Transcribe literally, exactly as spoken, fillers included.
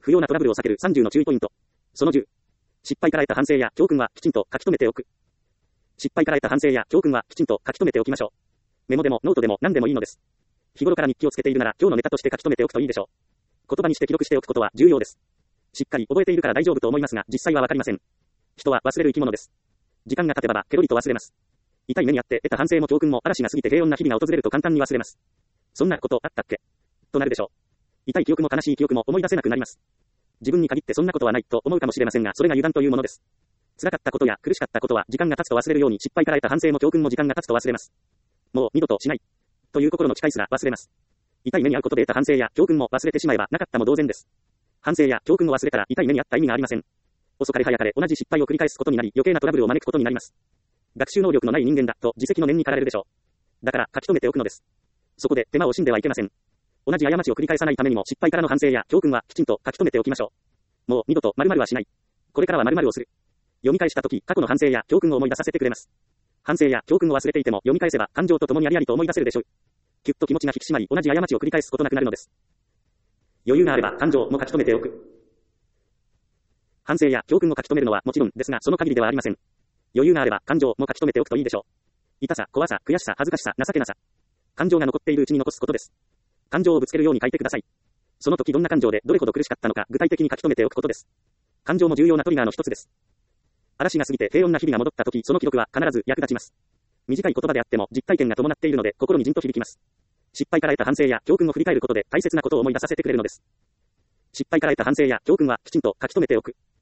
不要なトラブルを避けるさんじゅうの注意ポイント。そのじゅう。失敗から得た反省や教訓はきちんと書き留めておく。失敗から得た反省や教訓はきちんと書き留めておきましょう。メモでもノートでも何でもいいのです。日頃から日記をつけているなら今日のネタとして書き留めておくといいでしょう。言葉にして記録しておくことは重要です。しっかり覚えているから大丈夫と思いますが、実際はわかりません。人は忘れる生き物です。時間が経てばば、ケロリと忘れます。痛い目にあって得た反省も教訓も嵐が過ぎて平穏な日々が訪れると簡単に忘れます。そんなことあったっけとなるでしょう。痛い記憶も悲しい記憶も思い出せなくなります。自分に限ってそんなことはないと思うかもしれませんが、それが油断というものです。辛かったことや苦しかったことは時間が経つと忘れるように失敗から得た反省も教訓も時間が経つと忘れます。もう二度としない。という心の誓いすら忘れます。痛い目に遭うことで得た反省や教訓も忘れてしまえばなかったも同然です。反省や教訓を忘れたら痛い目に遭った意味がありません。遅かれ早かれ同じ失敗を繰り返すことになり余計なトラブルを招くことになります。学習能力のない人間だと自責の念に駆られるでしょう。だから書き留めておくのです。そこで手間を惜しんではいけません。同じ過ちを繰り返さないためにも失敗からの反省や教訓はきちんと書き留めておきましょう。もう二度と〇〇はしない。これからは〇〇をする。読み返したとき過去の反省や教訓を思い出させてくれます。反省や教訓を忘れていても読み返せば感情とともにありありと思い出せるでしょう。きゅっと気持ちが引き締まり同じ過ちを繰り返すことなくなるのです。余裕があれば感情も書き留めておく。反省や教訓を書き留めるのはもちろんですがその限りではありません。余裕があれば感情も書き留めておくといいでしょう。痛さ、怖さ、悔しさ、恥ずかしさ、情けなさ。感情が残っているうちに残すことです。感情をぶつけるように書いてください。その時どんな感情でどれほど苦しかったのか具体的に書き留めておくことです。感情も重要なトリガーの一つです。嵐が過ぎて平穏な日々が戻った時その記録は必ず役立ちます。短い言葉であっても実体験が伴っているので心にじんと響きます。失敗から得た反省や教訓を振り返ることで大切なことを思い出させてくれるのです。失敗から得た反省や教訓はきちんと書き留めておく。